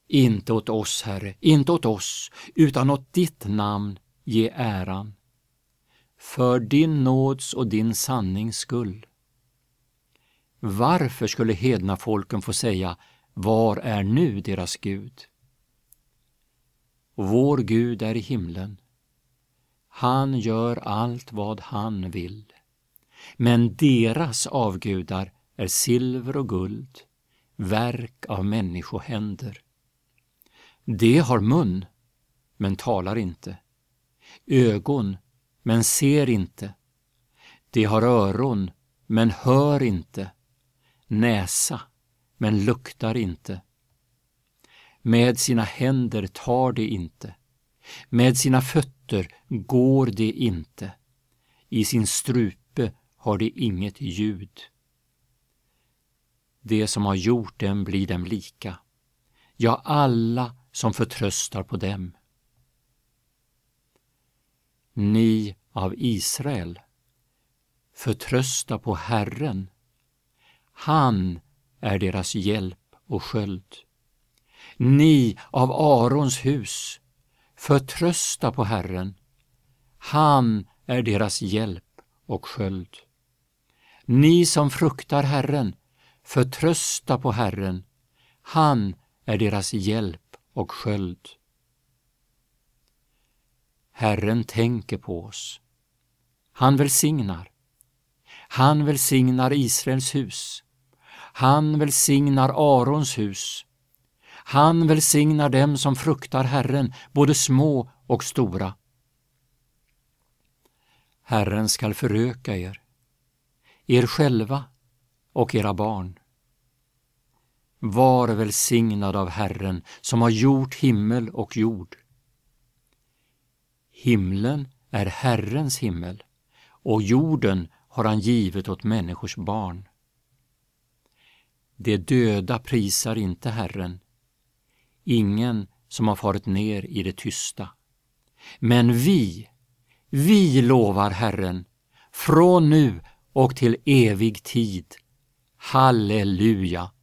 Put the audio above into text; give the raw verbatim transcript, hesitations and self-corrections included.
Inte åt oss, Herre, inte åt oss, utan åt ditt namn ge äran. För din nåds och din sannings skull. Varför skulle hedna folken få säga, var är nu deras Gud? Vår Gud är i himlen. Han gör allt vad han vill. Men deras avgudar är silver och guld, verk av människohänder. De har mun, men talar inte. Ögon, men ser inte. De har öron, men hör inte. Näsa, men luktar inte. Med sina händer tar de inte. Med sina fötter går de inte. I sin strupe har de inget ljud. Det som har gjort dem blir dem lika. Ja, alla som förtröstar på dem. Ni av Israel, förtrösta på Herren. Han är deras hjälp och sköld. Ni av Arons hus, förtrösta på Herren. Han är deras hjälp och sköld. Ni som fruktar Herren, förtrösta på Herren. Han är deras hjälp och sköld. Herren tänker på oss. Han välsignar. Han välsignar Israels hus. Han välsignar Arons hus. Han välsignar dem som fruktar Herren, både små och stora. Herren skall föröka er, er själva och era barn. Var välsignad av Herren som har gjort himmel och jord. Himlen är Herrens himmel, och jorden har han givit åt människors barn. De döda prisar inte Herren, ingen som har farit ner i det tysta. Men vi, vi lovar Herren, från nu och till evig tid. Halleluja!